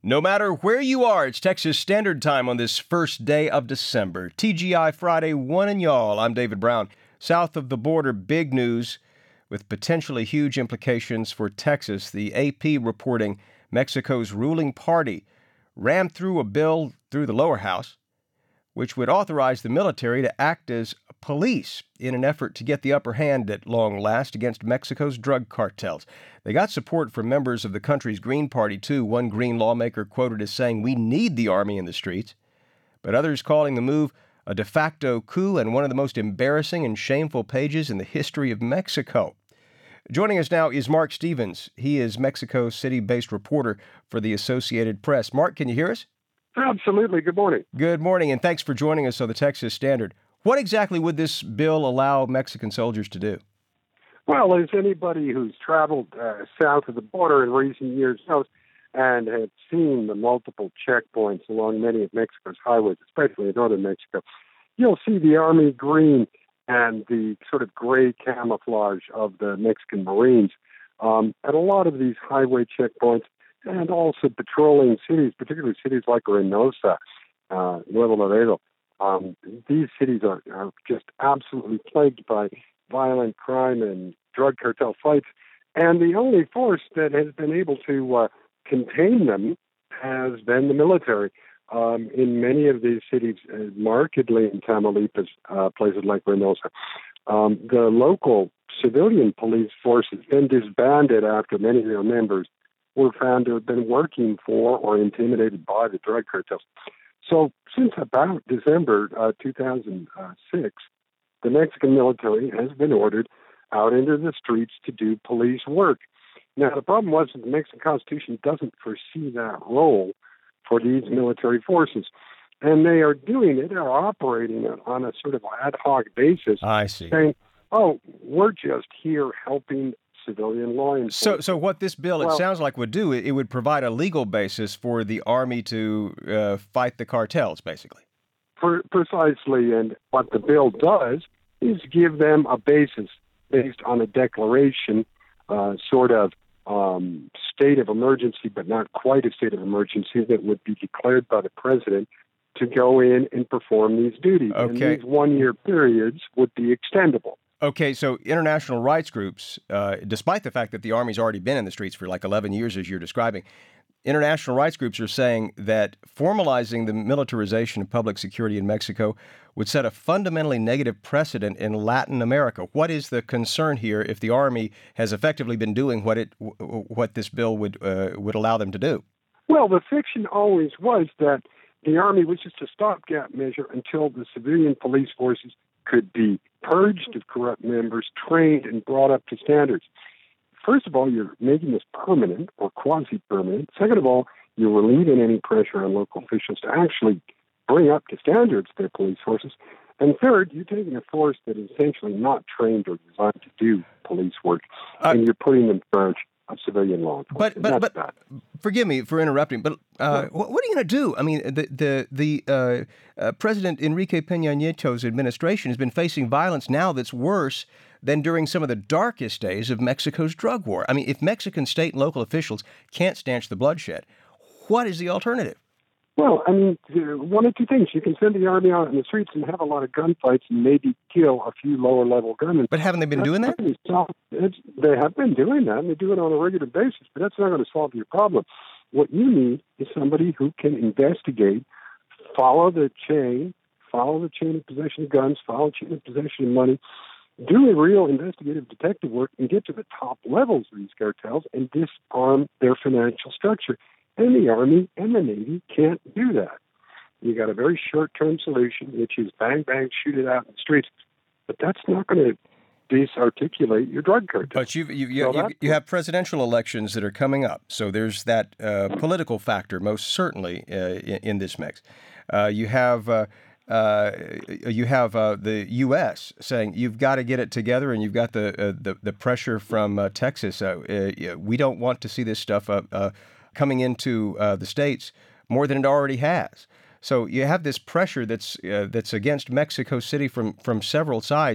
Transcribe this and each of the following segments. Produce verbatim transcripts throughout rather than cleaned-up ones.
No matter where you are, it's Texas Standard Time on this first day of December. T G I Friday, one and y'all. I'm David Brown. South of the border, big news with potentially huge implications for Texas. The A P reporting Mexico's ruling party rammed through a bill through the lower house, which would authorize the military to act as police in an effort to get the upper hand at long last against Mexico's drug cartels. They got support from members of the country's Green Party, too. One Green lawmaker quoted as saying, "We need the Army in the streets." But others calling the move a de facto coup and one of the most embarrassing and shameful pages in the history of Mexico. Joining us now is Mark Stevens. He is Mexico City-based reporter for the Associated Press. Mark, can you hear us? Absolutely. Good morning. Good morning, and thanks for joining us on the Texas Standard. What exactly would this bill allow Mexican soldiers to do? Well, as anybody who's traveled uh, south of the border in recent years knows and has seen the multiple checkpoints along many of Mexico's highways, especially in northern Mexico, you'll see the Army green and the sort of gray camouflage of the Mexican Marines um, at a lot of these highway checkpoints, and also patrolling cities, particularly cities like Reynosa, uh, Nuevo Laredo. Um, these cities are, are just absolutely plagued by violent crime and drug cartel fights, and the only force that has been able to uh, contain them has been the military. Um, in many of these cities, uh, markedly in Tamaulipas, uh, places like Reynosa, um, the local civilian police force has been disbanded after many of their members were found to have been working for or intimidated by the drug cartels. So since about December uh, two thousand six, the Mexican military has been ordered out into the streets to do police work. Now, the problem was that the Mexican Constitution doesn't foresee that role for these military forces. And they are doing it, they're operating it on a sort of ad hoc basis. I see. Saying, oh, we're just here helping civilian law enforcement. So, so what this bill, well, it sounds like, would do, it, it would provide a legal basis for the Army to uh, fight the cartels, basically. For, precisely, and what the bill does is give them a basis based on a declaration, uh, sort of um, state of emergency, but not quite a state of emergency, that would be declared by the president to go in and perform these duties. Okay. And these one-year periods would be extendable. Okay, so international rights groups, uh, despite the fact that the Army's already been in the streets for like eleven years, as you're describing, international rights groups are saying that formalizing the militarization of public security in Mexico would set a fundamentally negative precedent in Latin America. What is the concern here if the Army has effectively been doing what it what this bill would uh, would allow them to do? Well, the fiction always was that the Army was just a stopgap measure until the civilian police forces could be purged of corrupt members, trained, and brought up to standards. First of all, you're making this permanent or quasi-permanent. Second of all, you're relieving any pressure on local officials to actually bring up to standards their police forces. And third, you're taking a force that is essentially not trained or designed to do police work, uh, and you're putting them in charge of civilian law enforcement. But, but, but bad. Forgive me for interrupting, but uh, what, what are you going to do? I mean, the the the uh, uh, President Enrique Peña Nieto's administration has been facing violence now that's worse than during some of the darkest days of Mexico's drug war. I mean, if Mexican state and local officials can't stanch the bloodshed, what is the alternative? Well, I mean, one of two things. You can send the Army out in the streets and have a lot of gunfights and maybe kill a few lower-level gunmen. But haven't they been that's doing that? It's, they have been doing that, and they do it on a regular basis, but that's not going to solve your problem. What you need is somebody who can investigate, follow the chain, follow the chain of possession of guns, follow the chain of possession of money, do a real investigative detective work, and get to the top levels of these cartels and disarm their financial structure. And the Army and the Navy can't do that. You got a very short-term solution, which is bang, bang, shoot it out in the streets. But that's not going to disarticulate your drug cartel. But you've, you you, so you, you have presidential elections that are coming up, so there's that uh, political factor most certainly uh, in, in this mix. Uh, you have uh, uh, you have uh, the U S saying you've got to get it together, and you've got the uh, the, the pressure from uh, Texas. Uh, uh, we don't want to see this stuff uh, uh, coming into uh, the states more than it already has. So you have this pressure that's uh, that's against Mexico City from from several sides.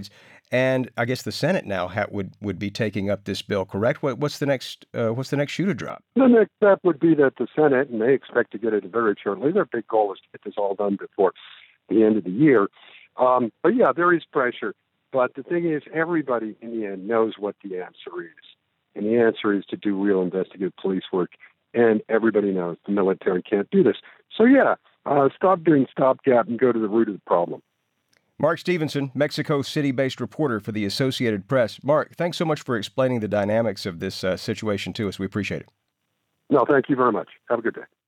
And I guess the Senate now ha- would would be taking up this bill, correct? What, what's the next uh, what's the next shoe to drop? The next step would be that the Senate, and they expect to get it very shortly. Their big goal is to get this all done before the end of the year. Um, but yeah, there is pressure. But the thing is, everybody in the end knows what the answer is. And the answer is to do real investigative police work. And everybody knows the military can't do this. So yeah, uh, stop doing stopgap and go to the root of the problem. Mark Stevenson, Mexico City-based reporter for the Associated Press. Mark, thanks so much for explaining the dynamics of this uh, situation to us. We appreciate it. No, thank you very much. Have a good day.